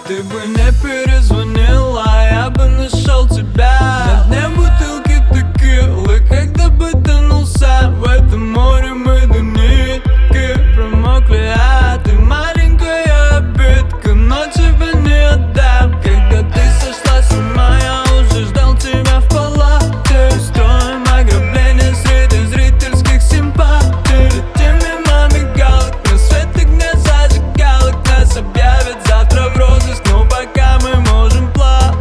Ты бы не перезвонила, я бы нашел тебя на дне бутылки текилы, когда бы тонулся в этом море мы до нитки промокли. А ты маленькая обидка, но тебя не отдам. Когда ты сошла с ума, я уже ждал тебя в палате. Устроим ограбление среди зрительских симпатий. Летим мимо мигалок, на свете где зажигалок. Нас объявят завтра в розыск, но пока мы можем плавать.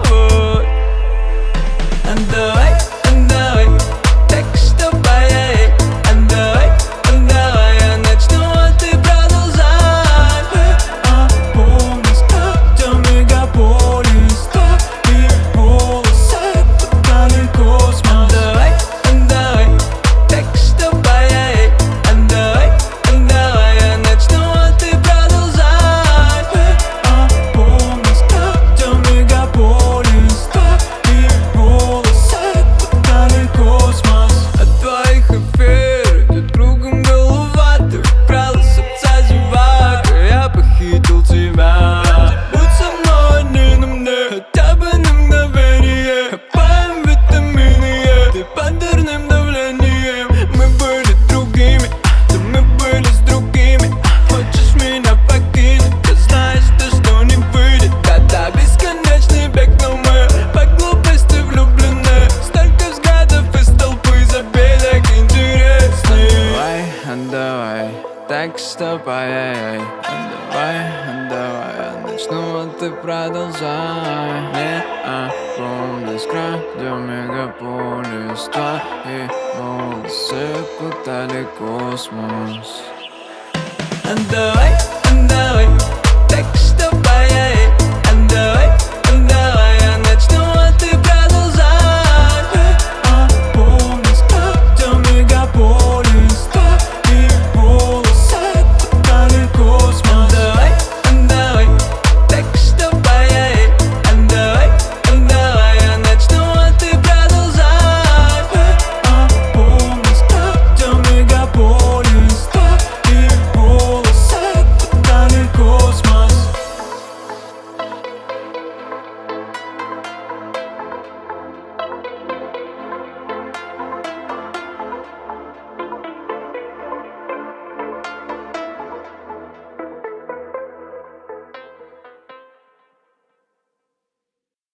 Давай, давай, так что поедем. Давай, давай, я начну, а ты продолжай. Помнишь, как мегаполис, твои волосы попали в космос. Давай, давай, так что поедем. Давай, давай, я начну, а ты продолжай. Помнишь, как мегаполис, твои волосы попали в космос. От твоих эфир идет кругом голова. Ты укралась отца зевака, я похитил тебя. Будь со мной не на мне, хотя бы на мгновение. Хапаем витамины, ты под дурным давлением. Мы были другими, да мы были с другими. Хочешь меня покинуть, ты знаешь, что не выйдет. Когда бесконечный бег, но мы по глупости влюблены. Столько взглядов из толпы, забей, так интересней. Давай, давай, так что поедем. Давай, давай, я начну, а ты продолжай. Не помнишь, радио мегаполис, твои волосы кутали космос. Давай, давай, так